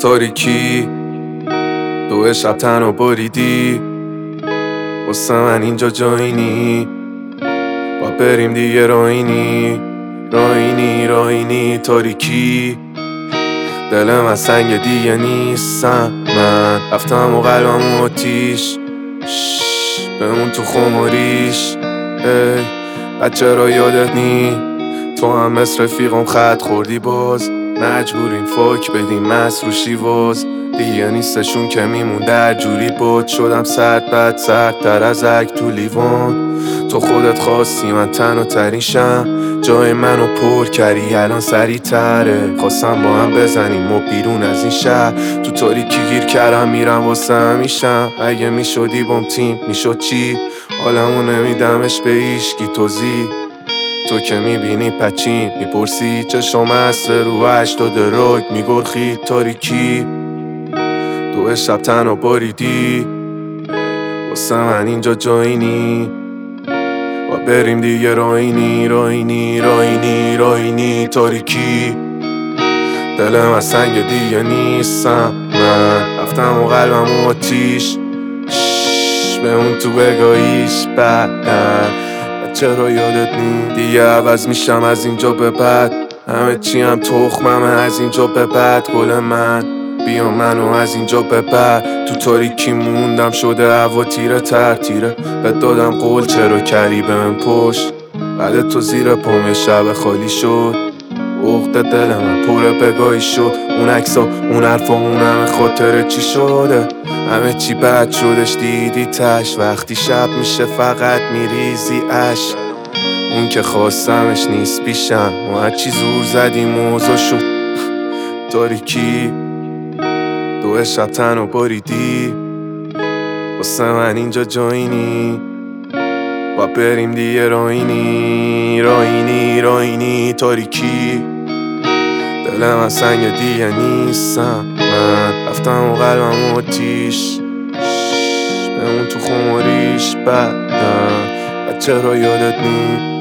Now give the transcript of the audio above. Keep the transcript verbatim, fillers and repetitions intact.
تاریکی دو شب تنها بریدی واسه من اینجا جایی نی با بریم دیگه راینی راینی راینی تاریکی دل من سنگ دیگه نیستم من رفتم و قلبم آتیش بمون تو خماریش ای بچه را یادت نی تو هم مثل رفیقم خط خوردی باز مجبوریم فاک بدیم مس رو شیواز دیگه نیستشون که میمون در جوری بود شدم سرد بد سردتر از اگ تو لیوان تو خودت خواستی من تنها تریشم جای منو پر کردی الان سریع تره خواستم با هم بزنیم و بیرون از این شهر تو تاریکی گیر کردم میرم واسه همیشم اگه میشدی بام تیم میشد چی حالمو نمیدمش به ایشکی توزی تو که میبینی پچین میپرسی چشم هست رو هشتاد راک میگرخی تاریکی دو شب تنها بریدی واسه من اینجا جایی نی با بریم دیگه راینی راینی راینی راینی تاریکی دل من سنگ دیگه نیستم من رفتم و قلبم آتیش بمون تو بگاهیش بعدن چرا یادت نی دیگه عوض میشم از اینجا به بعد همه چی هم تخممه از اینجا به بعد گل من بیا منو از اینجا به بعد تو تاریکی موندم شده هوا تیره تر تیره بهت دادم قول چرا کردی به من پشت بعد تو زیر پام شب خالی شد عقد دل من پر بگاهی شد اون عکسا اون حرفا اون همه خاطره چی شده همه چی بد شدش دیدی تش وقتی شب میشه فقط میریزی عشق اون که خواستمش نیست پیشم ما هرچی زور زدیم موضوع شد تاریکی دو شب تنها بریدی واسه من اینجا جایی نی با بریم دیگه راینی راینی راینی تاریکی دل من سنگ دیگه نیستم من رفتم و قلبم آتیش بمون تو خماریش بعدن چرا یادت نی